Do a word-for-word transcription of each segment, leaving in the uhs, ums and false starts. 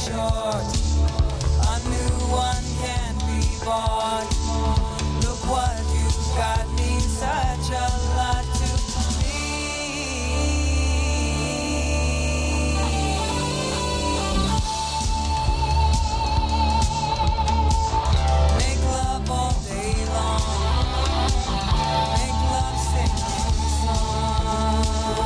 short. A new one can be bought. Look what you got, means such a lot to me. Make love all day long. Make love sing you song.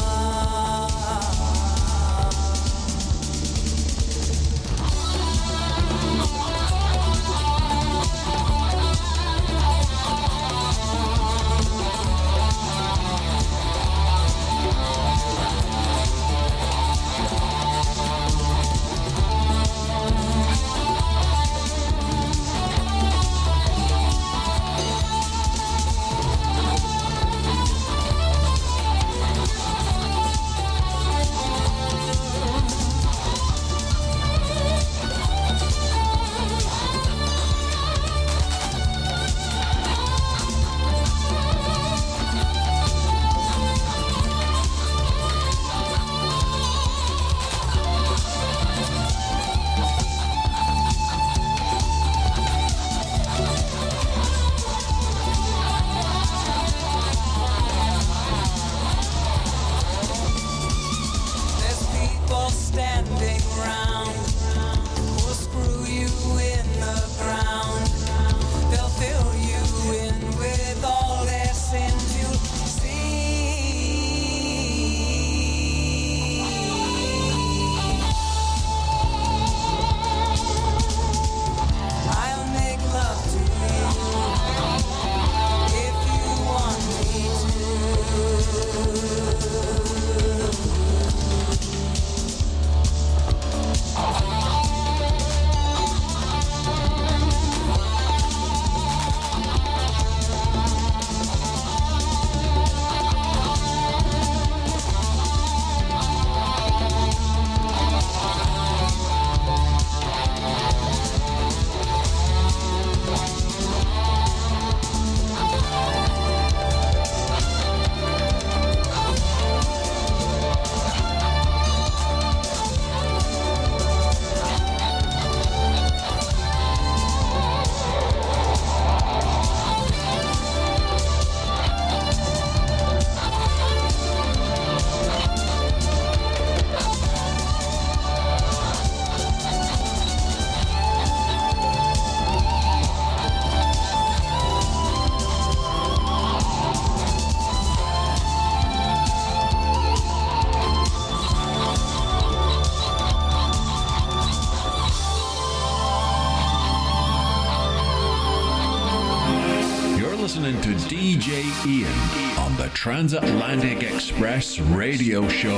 listening to D J Ian on the Transatlantic Express radio show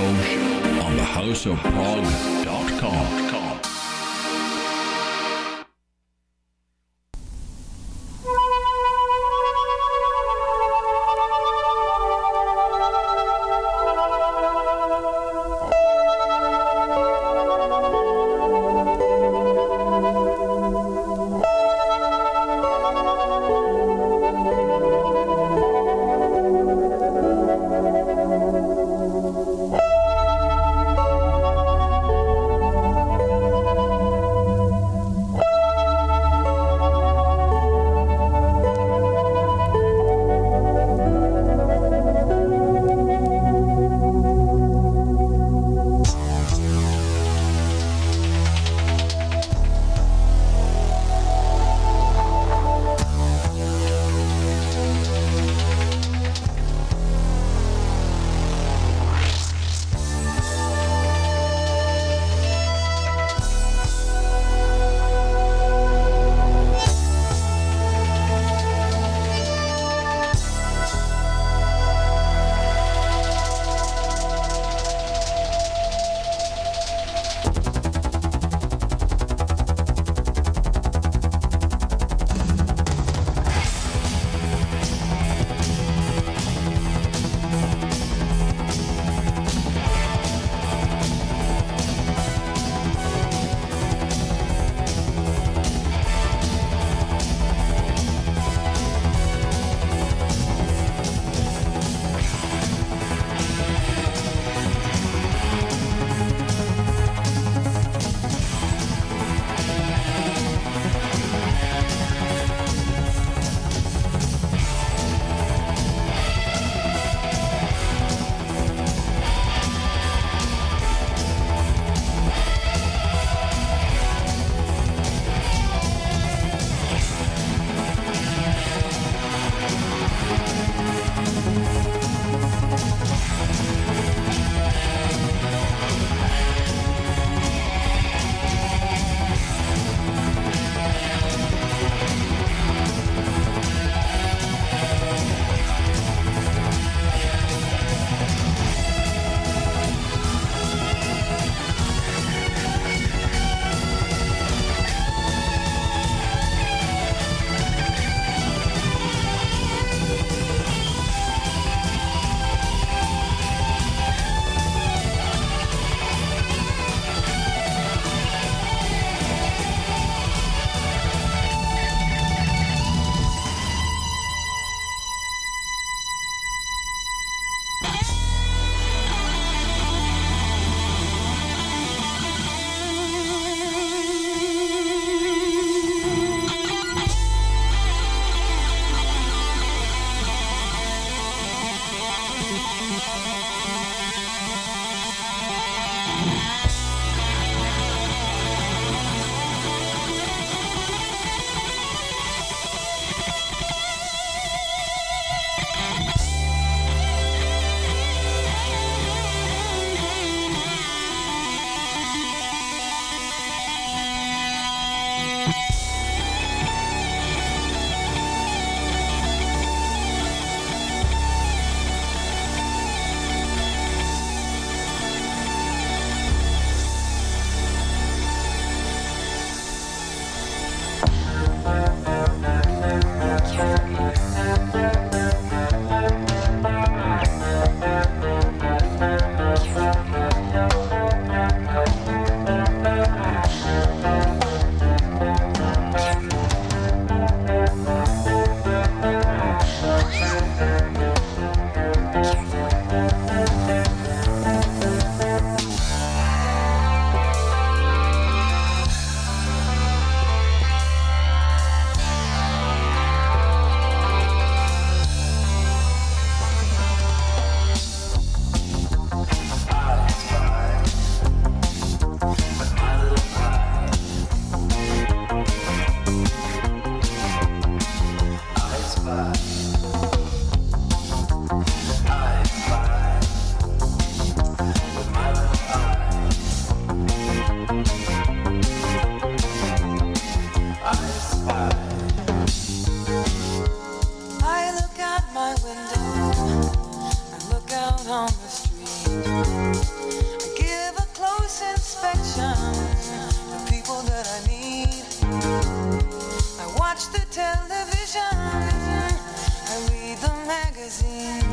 on the house of prog dot com.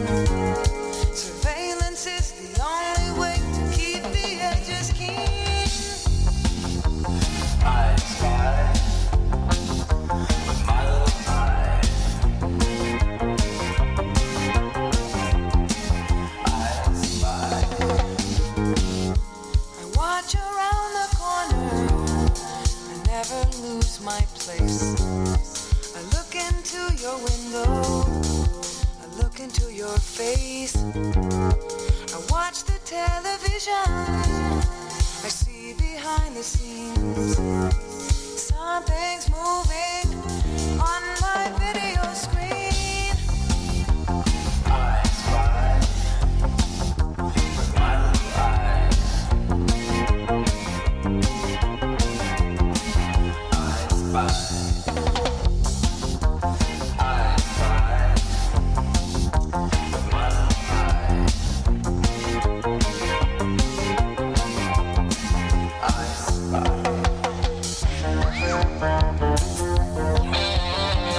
Surveillance is the only way to keep the edges keen. I spy with my little eye. I spy. I watch around the corner. I never lose my place. I look into your window. I look into your face. I watch the television. I see behind the scenes. Something's moving on my video screen. I spy with my little eye. I spy. I spy with my little eye. I spy.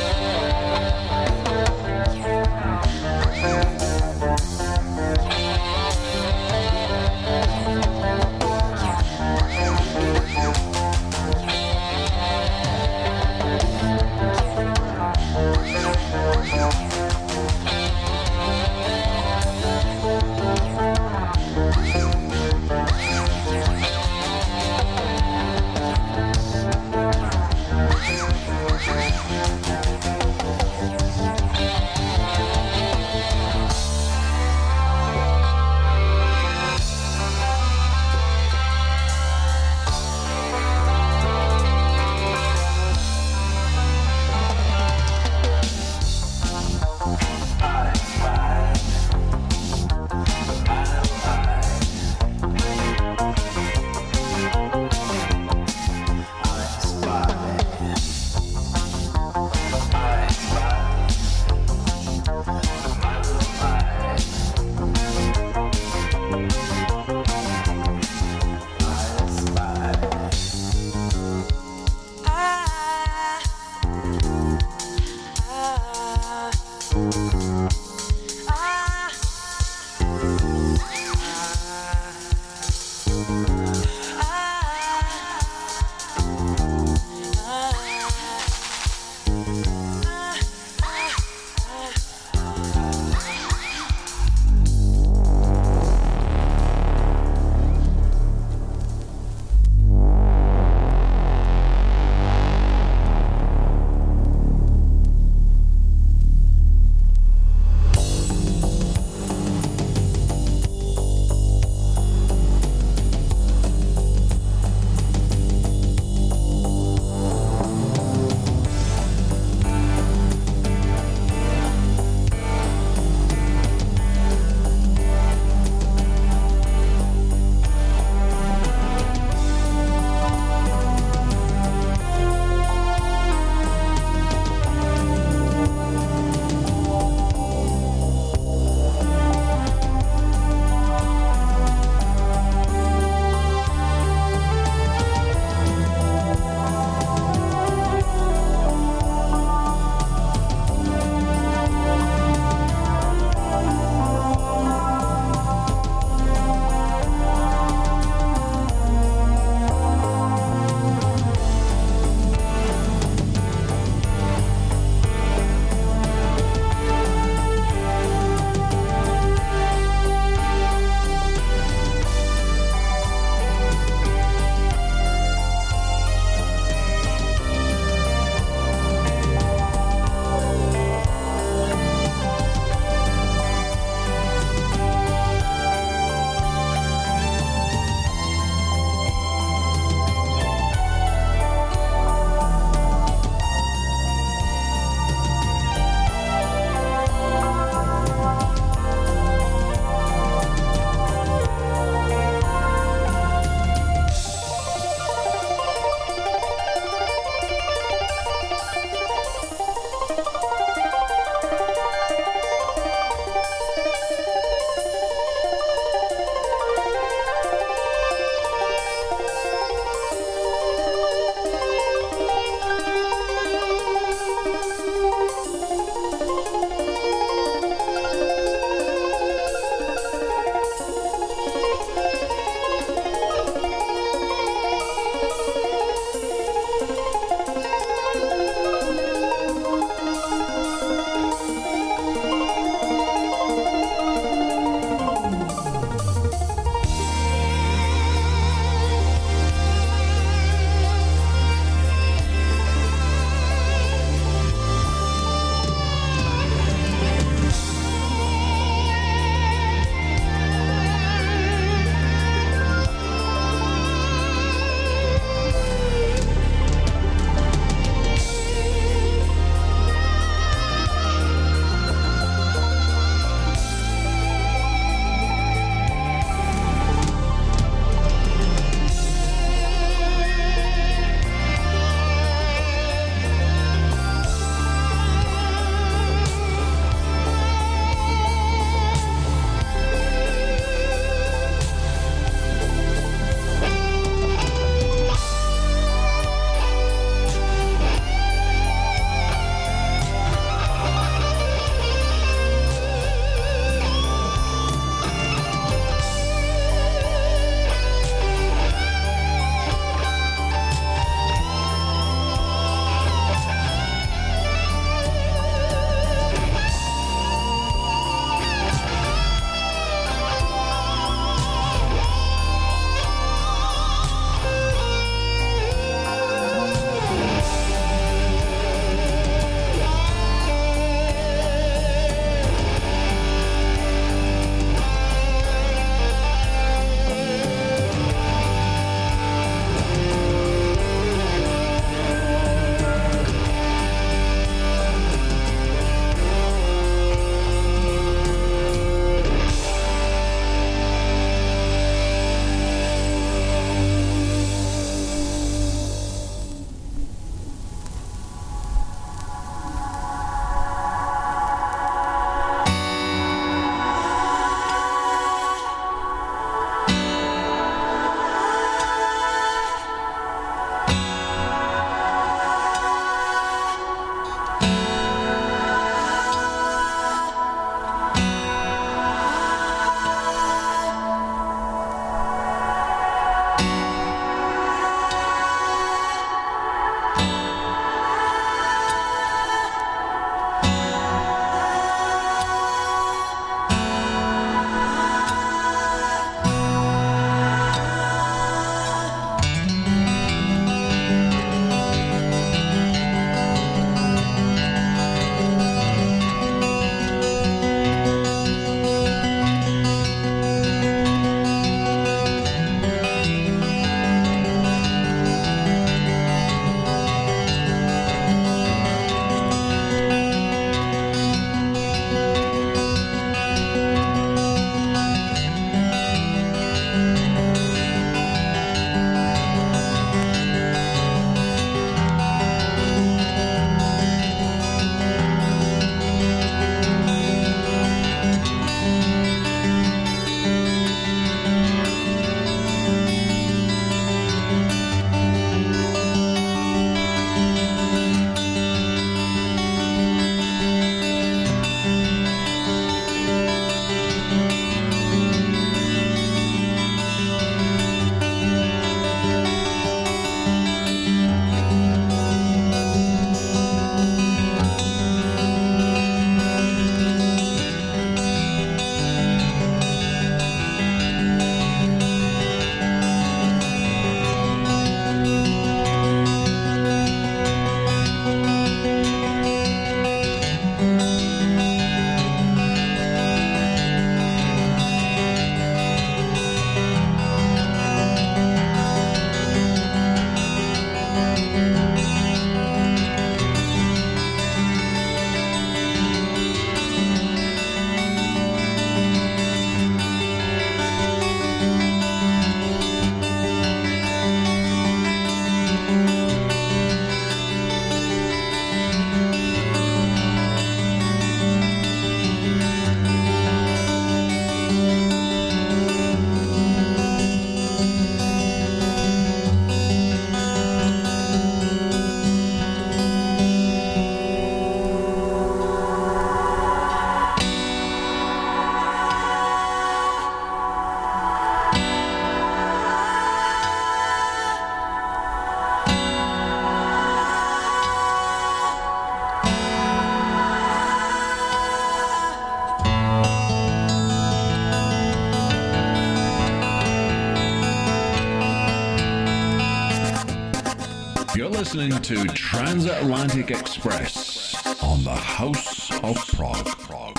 You're listening to Transatlantic Express on the House of Prog. Prog.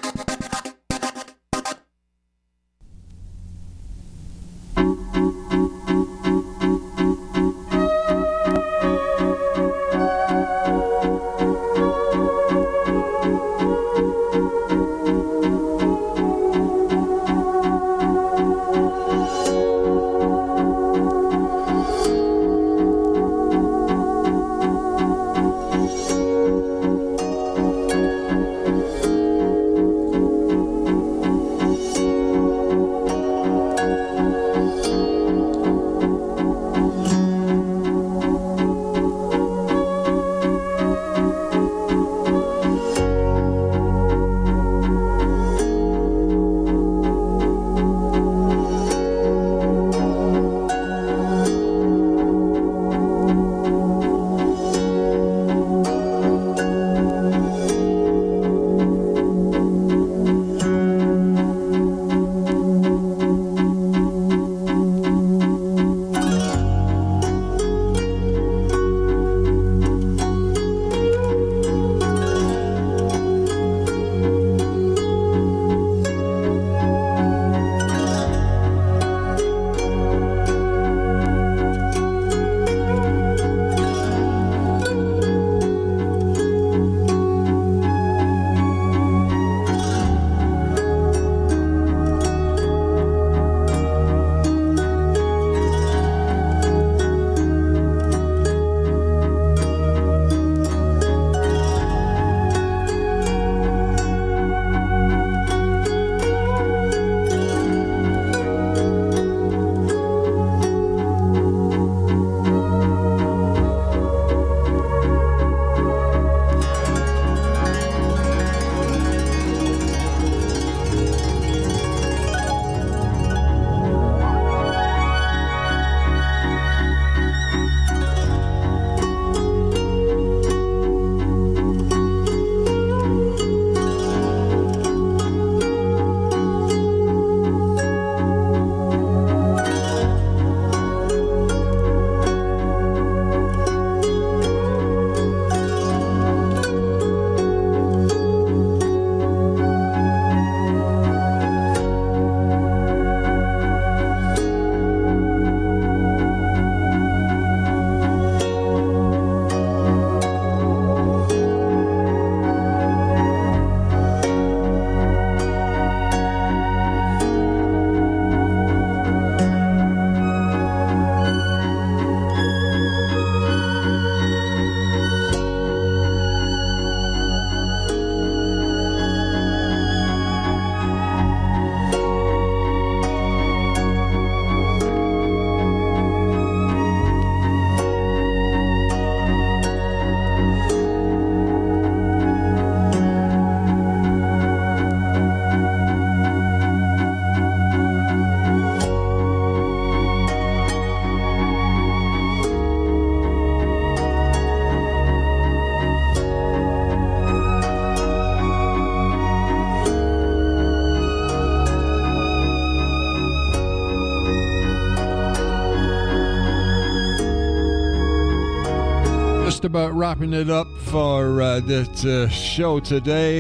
About wrapping it up for uh, that uh, show today.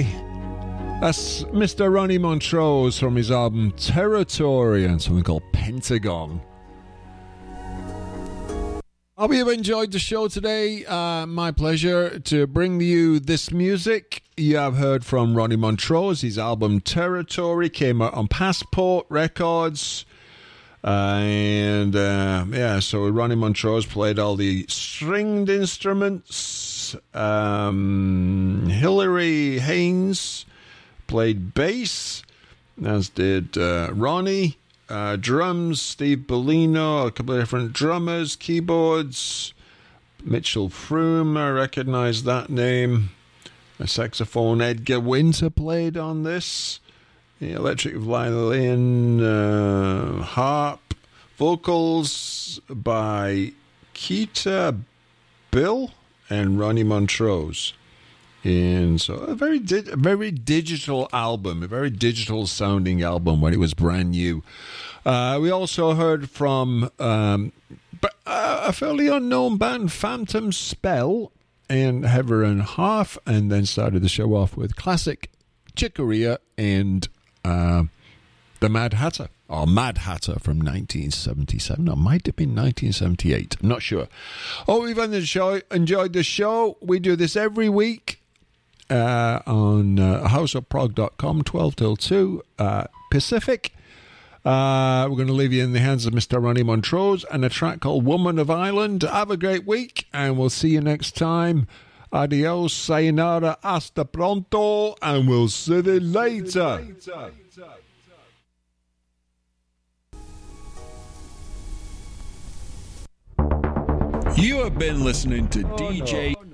That's Mister Ronnie Montrose from his album Territory and something called Pentagon. I hope you've enjoyed the show today. Uh, my pleasure to bring you this music. You have heard from Ronnie Montrose. His album Territory came out on Passport Records. Uh, and uh, yeah, so Ronnie Montrose played all the stringed instruments. Um, Hilary Haynes played bass, as did uh, Ronnie. Uh, drums, Steve Bellino, a couple of different drummers, keyboards. Mitchell Froome, I recognize that name. A saxophone, Edgar Winter played on this. The electric violin, uh, harp, vocals by Keita Bill and Ronnie Montrose. And so a very, di- a very digital album, a very digital sounding album when it was brand new. Uh, we also heard from, um, but uh, a fairly unknown band, Phantom Spell, and Heather and Half, and then started the show off with classic Chicoria and uh, the Mad Hatter, or Mad Hatter from nineteen seventy-seven, or might have been nineteen seventy-eight, I'm not sure. Oh, we've enjoyed, enjoyed the show. We do this every week uh, on uh, house of prog dot com, twelve till two uh, Pacific. Uh, we're going to leave you in the hands of Mister Ronnie Montrose and a track called Woman of Ireland. Have a great week, and we'll see you next time. Adios, sayonara, hasta pronto, and we'll see you later. You have been listening to oh, D J... No.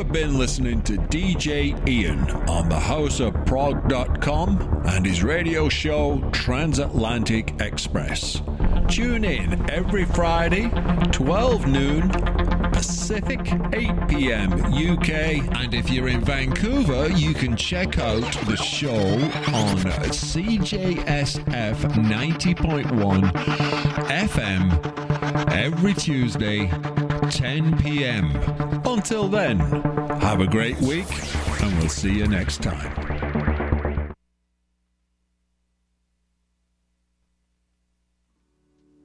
have been listening to D J Ian on the house of prog dot com and his radio show Transatlantic Express. Tune in every Friday, twelve noon Pacific, eight p.m. U K. And if you're in Vancouver, you can check out the show on C J S F ninety point one F M every Tuesday, ten p.m. Until then, have a great week, and we'll see you next time.